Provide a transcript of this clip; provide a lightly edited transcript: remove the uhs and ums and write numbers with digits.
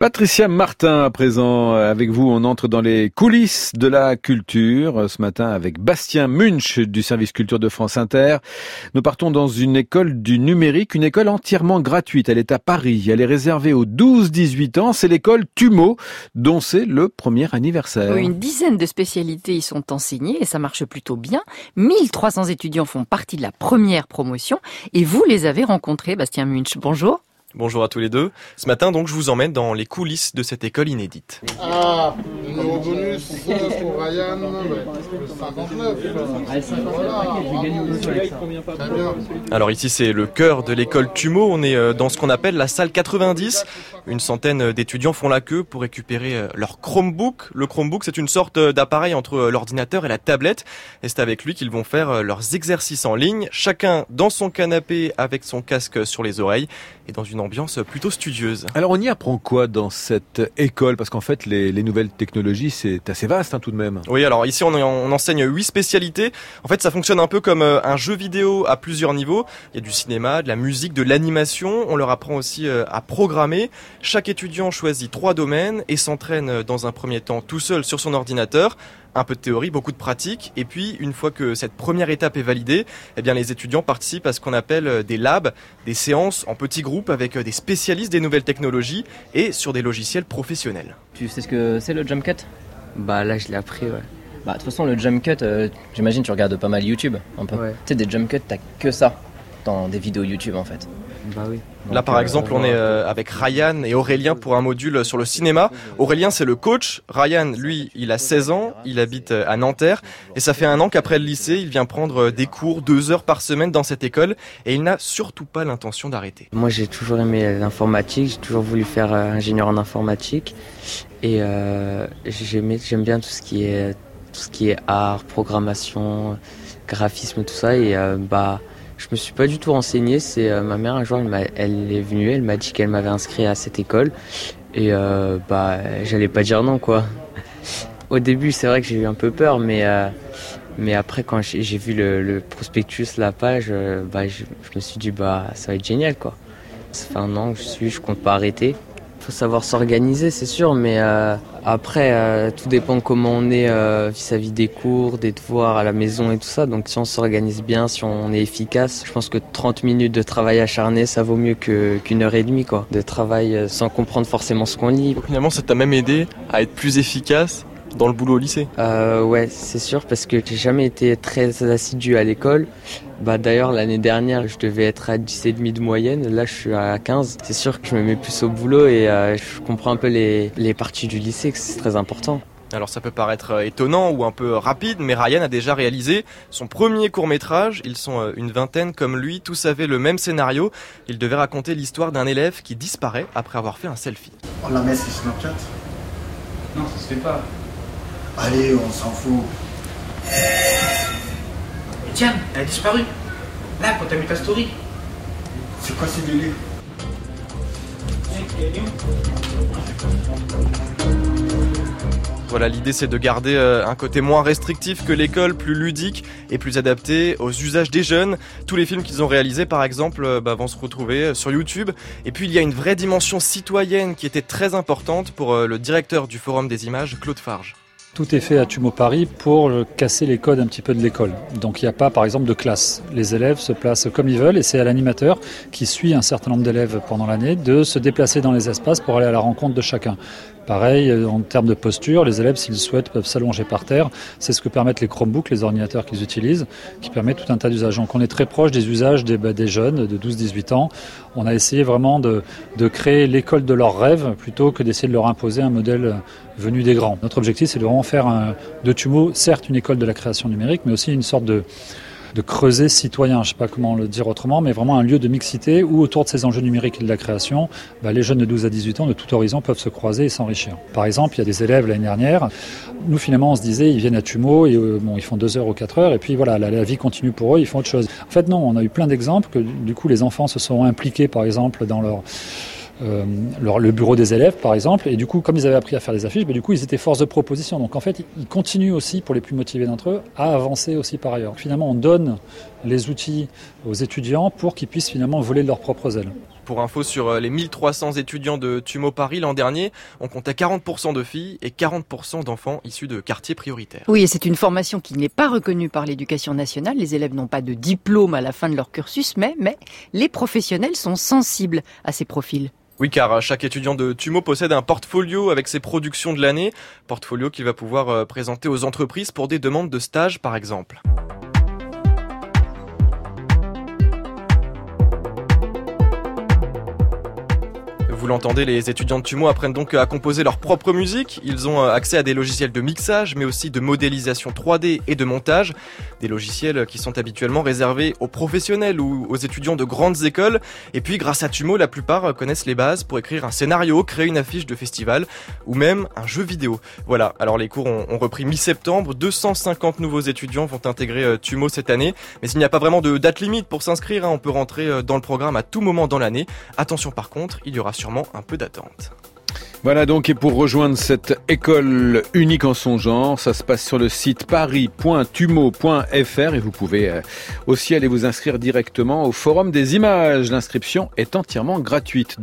Patricia Martin, à présent, avec vous, on entre dans les coulisses de la culture, ce matin avec Bastien Munch du service culture de France Inter. Nous partons dans une école du numérique, une école entièrement gratuite. Elle est à Paris, elle est réservée aux 12-18 ans, c'est l'école TUMO, dont c'est le premier anniversaire. Une dizaine de spécialités y sont enseignées et ça marche plutôt bien. 1300 étudiants font partie de la première promotion et vous les avez rencontrés, Bastien Munch. Bonjour. Bonjour à tous les deux. Ce matin, donc, je vous emmène dans les coulisses de cette école inédite. Ah, numéro bonus pour Ryan, le 59. Voilà. Alors ici, c'est le cœur de l'école TUMO. On est dans ce qu'on appelle la salle 90. Une centaine d'étudiants font la queue pour récupérer leur Chromebook. Le Chromebook, c'est une sorte d'appareil entre l'ordinateur et la tablette. Et c'est avec lui qu'ils vont faire leurs exercices en ligne, chacun dans son canapé avec son casque sur les oreilles et dans une ambiance plutôt studieuse. Alors on y apprend quoi dans cette école ? Parce qu'en fait les nouvelles technologies c'est assez vaste tout de même. Oui, alors ici on enseigne 8 spécialités. En fait ça fonctionne un peu comme un jeu vidéo à plusieurs niveaux. Il y a du cinéma, de la musique, de l'animation. On leur apprend aussi à programmer. Chaque étudiant choisit 3 domaines et s'entraîne dans un premier temps tout seul sur son ordinateur. Un peu de théorie, beaucoup de pratique, et puis une fois que cette première étape est validée, eh bien les étudiants participent à ce qu'on appelle des labs, des séances en petits groupes avec des spécialistes des nouvelles technologies et sur des logiciels professionnels. Tu sais ce que c'est le jump cut ? Bah là je l'ai appris, ouais. Bah de toute façon le jump cut, j'imagine tu regardes pas mal YouTube, un peu. Ouais. Tu sais des jump cuts, t'as que ça dans des vidéos YouTube en fait. Bah oui. Donc, là par exemple on est avec Ryan et Aurélien pour un module sur le cinéma. Aurélien c'est le coach, Ryan lui il a 16 ans, il habite à Nanterre et ça fait 1 an qu'après le lycée il vient prendre des cours 2 heures par semaine dans cette école et il n'a surtout pas l'intention d'arrêter. Moi j'ai toujours aimé l'informatique, j'ai toujours voulu faire ingénieur en informatique et j'aime bien tout ce qui est art, programmation, graphisme, tout ça et je me suis pas du tout renseigné, c'est ma mère un jour elle est venue, elle m'a dit qu'elle m'avait inscrit à cette école et j'allais pas dire non quoi. Au début c'est vrai que j'ai eu un peu peur mais après quand j'ai vu le prospectus, la page, je me suis dit ça va être génial quoi. Ça fait 1 an que je compte pas arrêter. Faut savoir s'organiser c'est sûr mais après tout dépend comment on est vis-à-vis des cours, des devoirs à la maison et tout ça, donc si on s'organise bien, si on est efficace, je pense que 30 minutes de travail acharné ça vaut mieux qu'une heure et demie quoi, de travail sans comprendre forcément ce qu'on lit. Donc, finalement ça t'a même aidé à être plus efficace dans le boulot au lycée? Ouais, c'est sûr, parce que j'ai jamais été très assidu à l'école. D'ailleurs, l'année dernière, je devais être à 10,5 de moyenne. Là, je suis à 15. C'est sûr que je me mets plus au boulot et je comprends un peu les parties du lycée, que c'est très important. Alors ça peut paraître étonnant ou un peu rapide, mais Ryan a déjà réalisé son premier court-métrage. Ils sont une vingtaine comme lui, tous avaient le même scénario. Il devait raconter l'histoire d'un élève qui disparaît après avoir fait un selfie. On la met sur Snapchat ? Non, ça se fait pas. Allez, on s'en fout. Mais tiens, elle a disparu. Là, quand t'as mis ta story. C'est quoi ces délais ? Voilà, l'idée c'est de garder un côté moins restrictif que l'école, plus ludique et plus adapté aux usages des jeunes. Tous les films qu'ils ont réalisés par exemple vont se retrouver sur YouTube. Et puis il y a une vraie dimension citoyenne qui était très importante pour le directeur du Forum des images, Claude Farge. Tout est fait à TUMO Paris pour casser les codes un petit peu de l'école. Donc il n'y a pas par exemple de classe. Les élèves se placent comme ils veulent et c'est à l'animateur qui suit un certain nombre d'élèves pendant l'année de se déplacer dans les espaces pour aller à la rencontre de chacun. Pareil, en termes de posture, les élèves, s'ils souhaitent, peuvent s'allonger par terre. C'est ce que permettent les Chromebooks, les ordinateurs qu'ils utilisent, qui permettent tout un tas d'usages. Donc on est très proche des usages des jeunes de 12-18 ans. On a essayé vraiment de créer l'école de leurs rêves plutôt que d'essayer de leur imposer un modèle venu des grands. Notre objectif, c'est de vraiment faire de TUMO, certes, une école de la création numérique, mais aussi une sorte de creuset citoyen, je ne sais pas comment le dire autrement, mais vraiment un lieu de mixité où autour de ces enjeux numériques et de la création, les jeunes de 12 à 18 ans de tout horizon peuvent se croiser et s'enrichir. Par exemple, il y a des élèves l'année dernière, nous finalement on se disait ils viennent à TUMO et ils font 2 heures ou 4 heures et puis voilà, la vie continue pour eux, ils font autre chose. En fait non, on a eu plein d'exemples que du coup les enfants se sont impliqués par exemple dans le bureau des élèves par exemple, et du coup comme ils avaient appris à faire des affiches, du coup ils étaient force de proposition, donc en fait ils continuent aussi pour les plus motivés d'entre eux à avancer aussi par ailleurs. Finalement on donne les outils aux étudiants pour qu'ils puissent finalement voler de leurs propres ailes. Pour info, sur les 1300 étudiants de TUMO Paris l'an dernier, on comptait 40% de filles et 40% d'enfants issus de quartiers prioritaires. Oui, et c'est une formation qui n'est pas reconnue par l'éducation nationale. Les élèves n'ont pas de diplôme à la fin de leur cursus, mais les professionnels sont sensibles à ces profils. Oui, car chaque étudiant de TUMO possède un portfolio avec ses productions de l'année, portfolio qu'il va pouvoir présenter aux entreprises pour des demandes de stage par exemple. Vous l'entendez, les étudiants de TUMO apprennent donc à composer leur propre musique. Ils ont accès à des logiciels de mixage, mais aussi de modélisation 3D et de montage. Des logiciels qui sont habituellement réservés aux professionnels ou aux étudiants de grandes écoles. Et puis, grâce à TUMO, la plupart connaissent les bases pour écrire un scénario, créer une affiche de festival ou même un jeu vidéo. Voilà, alors les cours ont repris mi-septembre. 250 nouveaux étudiants vont intégrer TUMO cette année. Mais il n'y a pas vraiment de date limite pour s'inscrire. On peut rentrer dans le programme à tout moment dans l'année. Attention par contre, il y aura sûrement un peu d'attente. Voilà donc, et pour rejoindre cette école unique en son genre, ça se passe sur le site paris.tumo.fr et vous pouvez aussi aller vous inscrire directement au Forum des images. L'inscription est entièrement gratuite.